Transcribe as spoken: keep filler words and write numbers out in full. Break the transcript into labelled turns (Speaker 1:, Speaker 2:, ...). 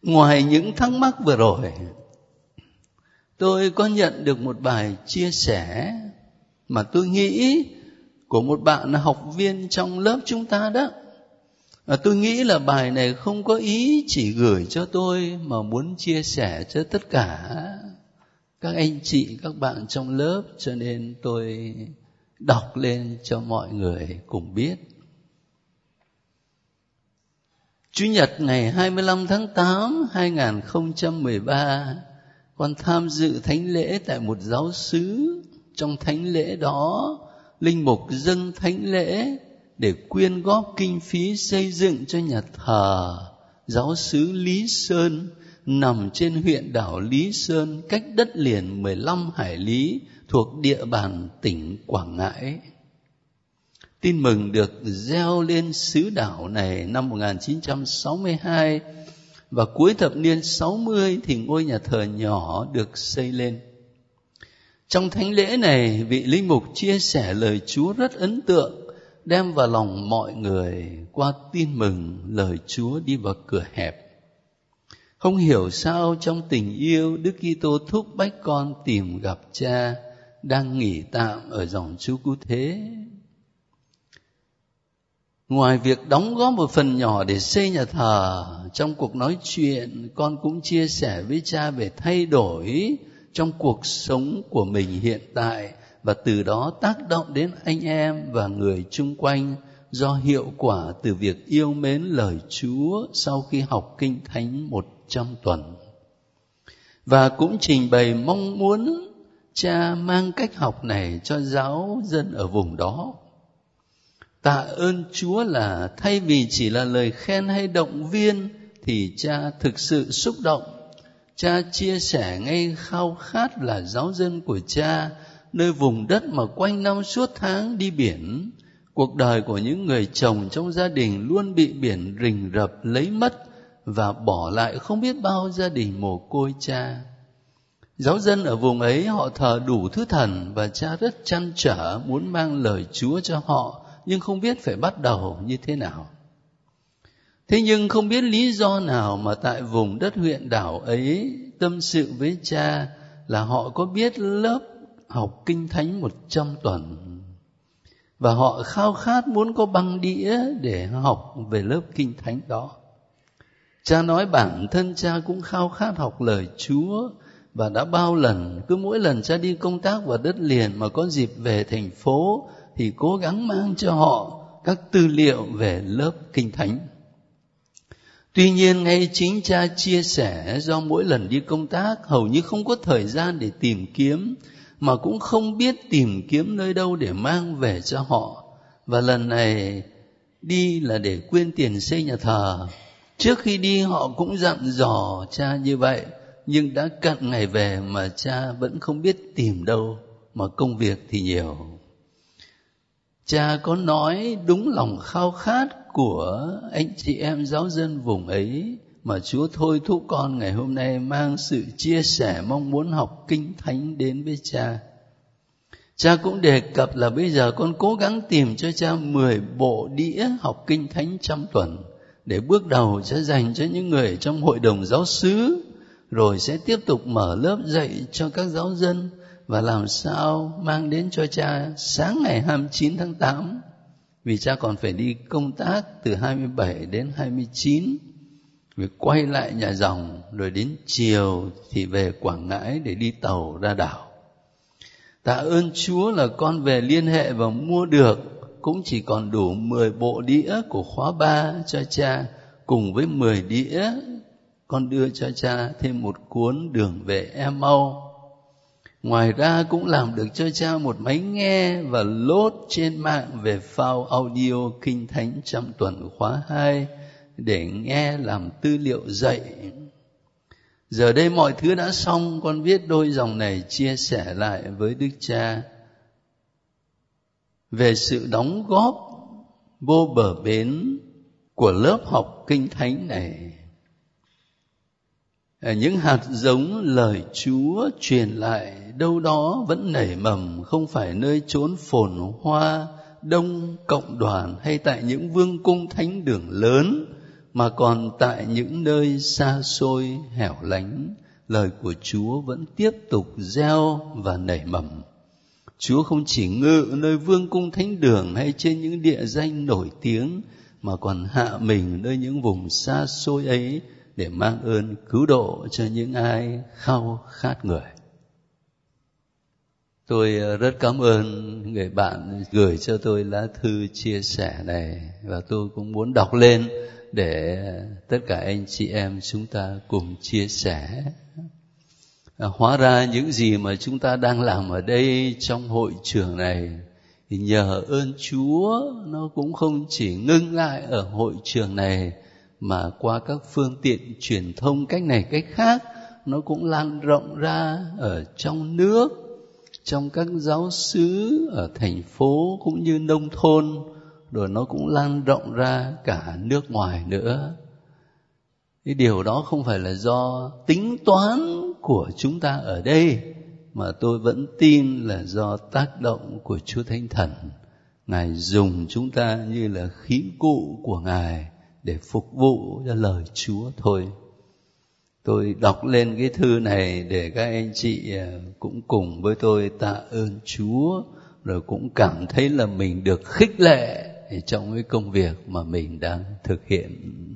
Speaker 1: Ngoài những thắc mắc vừa rồi, tôi có nhận được một bài chia sẻ mà tôi nghĩ của một bạn học viên trong lớp chúng ta đó. À, tôi nghĩ là bài này không có ý chỉ gửi cho tôi mà muốn chia sẻ cho tất cả các anh chị, các bạn trong lớp, cho nên tôi đọc lên cho mọi người cùng biết. Chủ nhật ngày hai mươi lăm tháng tám hai nghìn không trăm mười ba, con tham dự thánh lễ tại một giáo xứ. Trong thánh lễ đó, linh mục dâng thánh lễ để quyên góp kinh phí xây dựng cho nhà thờ giáo xứ Lý Sơn, nằm trên huyện đảo Lý Sơn, cách đất liền mười lăm hải lý, thuộc địa bàn tỉnh Quảng Ngãi. Tin mừng được gieo lên xứ đảo này năm một nghìn chín trăm sáu mươi hai, và cuối thập niên sáu mươi thì ngôi nhà thờ nhỏ được xây lên. Trong thánh lễ này, vị linh mục chia sẻ lời Chúa rất ấn tượng, đem vào lòng mọi người qua tin mừng lời Chúa đi vào cửa hẹp. Không hiểu sao trong tình yêu, Đức Kitô thúc bách con tìm gặp Cha đang nghỉ tạm ở dòng Chúa Cứu Thế. Ngoài việc đóng góp một phần nhỏ để xây nhà thờ, trong cuộc nói chuyện, con cũng chia sẻ với Cha về thay đổi trong cuộc sống của mình hiện tại, và từ đó tác động đến anh em và người chung quanh do hiệu quả từ việc yêu mến lời Chúa sau khi học Kinh Thánh một trăm tuần. Và cũng trình bày mong muốn Cha mang cách học này cho giáo dân ở vùng đó. Tạ ơn Chúa là thay vì chỉ là lời khen hay động viên, thì Cha thực sự xúc động. Cha chia sẻ ngay khao khát là giáo dân của Cha, nơi vùng đất mà quanh năm suốt tháng đi biển. Cuộc đời của những người chồng trong gia đình luôn bị biển rình rập lấy mất, và bỏ lại không biết bao gia đình mồ côi Cha. Giáo dân ở vùng ấy họ thờ đủ thứ thần, và Cha rất trăn trở muốn mang lời Chúa cho họ, nhưng không biết phải bắt đầu như thế nào. Thế nhưng không biết lý do nào mà tại vùng đất huyện đảo ấy, tâm sự với Cha là họ có biết lớp học Kinh Thánh một trăm tuần, và họ khao khát muốn có băng đĩa để học về lớp Kinh Thánh đó. Cha nói bản thân Cha cũng khao khát học lời Chúa, và đã bao lần, cứ mỗi lần Cha đi công tác vào đất liền mà có dịp về thành phố, thì cố gắng mang cho họ các tư liệu về lớp Kinh Thánh. Tuy nhiên, ngay chính Cha chia sẻ do mỗi lần đi công tác hầu như không có thời gian để tìm kiếm, mà cũng không biết tìm kiếm nơi đâu để mang về cho họ. Và lần này đi là để quyên tiền xây nhà thờ. Trước khi đi họ cũng dặn dò Cha như vậy, nhưng đã cận ngày về mà Cha vẫn không biết tìm đâu, mà công việc thì nhiều. Cha có nói đúng lòng khao khát của anh chị em giáo dân vùng ấy, mà Chúa thôi thúc con ngày hôm nay mang sự chia sẻ mong muốn học Kinh Thánh đến với Cha. Cha cũng đề cập là bây giờ con cố gắng tìm cho Cha mười bộ đĩa học Kinh Thánh trăm tuần, để bước đầu Cha dành cho những người trong hội đồng giáo xứ, rồi sẽ tiếp tục mở lớp dạy cho các giáo dân, và làm sao mang đến cho Cha sáng ngày hai mươi chín tháng tám, vì Cha còn phải đi công tác từ hai mươi bảy đến hai mươi chín, vì quay lại nhà dòng, rồi đến chiều thì về Quảng Ngãi để đi tàu ra đảo. Tạ ơn Chúa là con về liên hệ và mua được, cũng chỉ còn đủ mười bộ đĩa của khóa ba cho Cha, cùng với mười đĩa con đưa cho Cha thêm một cuốn Đường về Emau. Ngoài ra cũng làm được cho Cha một máy nghe và lốt trên mạng về file audio Kinh Thánh trăm tuần khóa hai để nghe làm tư liệu dạy. Giờ đây mọi thứ đã xong, con viết đôi dòng này chia sẻ lại với Đức Cha về sự đóng góp vô bờ bến của lớp học Kinh Thánh này. Những hạt giống lời Chúa truyền lại đâu đó vẫn nảy mầm, không phải nơi chốn phồn hoa, đông cộng đoàn hay tại những vương cung thánh đường lớn, mà còn tại những nơi xa xôi hẻo lánh, lời của Chúa vẫn tiếp tục gieo và nảy mầm. Chúa không chỉ ngự nơi vương cung thánh đường hay trên những địa danh nổi tiếng, mà còn hạ mình nơi những vùng xa xôi ấy để mang ơn cứu độ cho những ai khao khát người. Tôi rất cảm ơn người bạn gửi cho tôi lá thư chia sẻ này, và tôi cũng muốn đọc lên để tất cả anh chị em chúng ta cùng chia sẻ. À, hóa ra những gì mà chúng ta đang làm ở đây trong hội trường này thì nhờ ơn Chúa, nó cũng không chỉ ngưng lại ở hội trường này, mà qua các phương tiện truyền thông cách này cách khác, nó cũng lan rộng ra ở trong nước, trong các giáo xứ ở thành phố cũng như nông thôn, rồi nó cũng lan rộng ra cả nước ngoài nữa. Cái điều đó không phải là do tính toán của chúng ta ở đây, mà tôi vẫn tin là do tác động của Chúa Thánh Thần. Ngài dùng chúng ta như là khí cụ của Ngài để phục vụ cho lời Chúa thôi. Tôi đọc lên cái thư này để các anh chị cũng cùng với tôi tạ ơn Chúa, rồi cũng cảm thấy là mình được khích lệ trong cái công việc mà mình đang thực hiện